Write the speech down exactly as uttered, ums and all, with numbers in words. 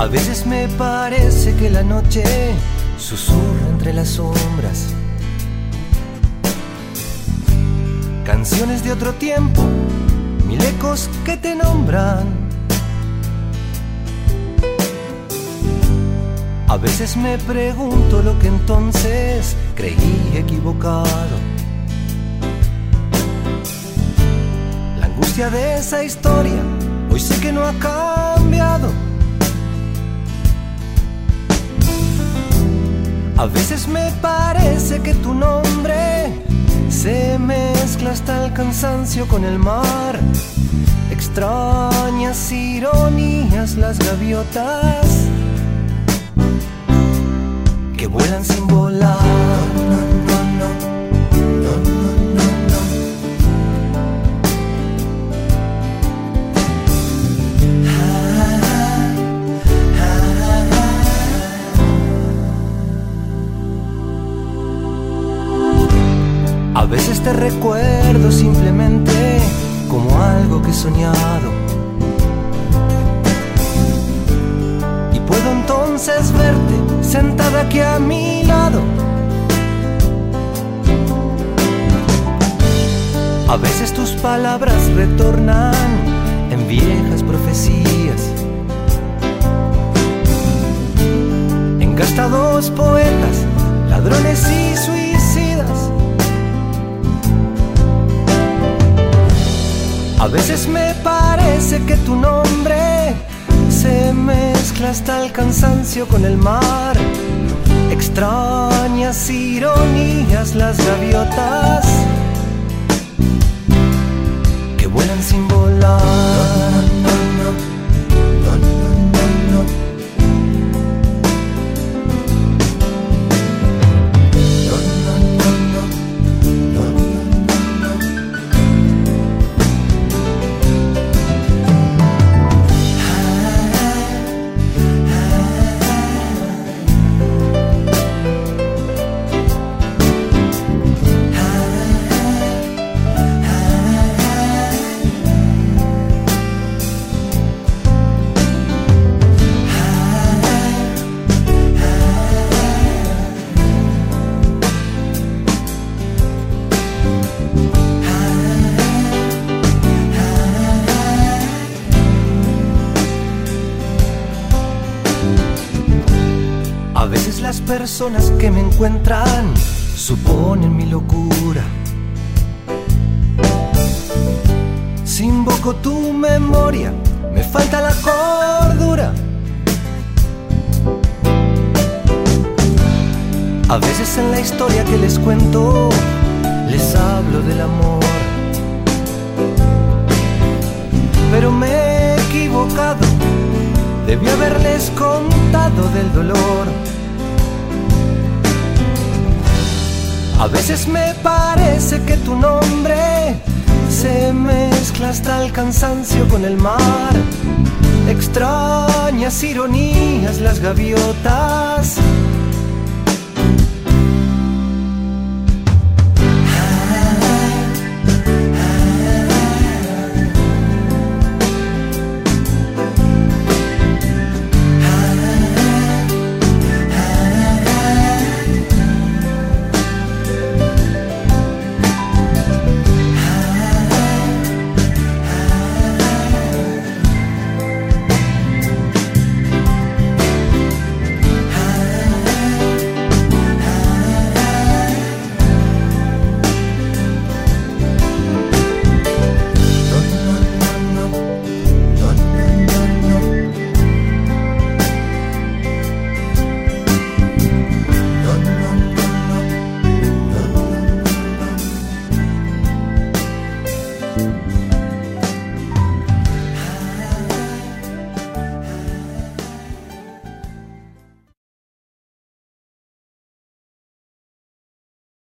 A veces me parece que la noche susurra entre las sombras, canciones de otro tiempo, mil ecos que te nombran. A veces me pregunto lo que entonces creí equivocado. La angustia de esa historia hoy sé que no ha cambiado. A veces me parece que tu nombre se mezcla hasta el cansancio con el mar. Extrañas ironías las gaviotas que vuelan sin volar. No, no, no, no, no, no, no. Ah, ah, ah. A veces te recuerdo simplemente como algo que he soñado, y puedo entonces verte sentada aquí a mi lado. A veces tus palabras retornan en viejas profecías, engastados poetas, ladrones y suicidas. A veces me parece que tu nombre se mezcla hasta el cansancio con el mar. Extrañas ironías las gaviotas que vuelan sin volar. No, no, no, no, no, no. A veces las personas que me encuentran suponen mi locura. Si invoco tu memoria, me falta la cordura. A veces en la historia que les cuento, les hablo del amor, pero me he equivocado, debí haberles contado del dolor. A veces me parece que tu nombre se mezcla hasta el cansancio con el mar. Extrañas ironías las gaviotas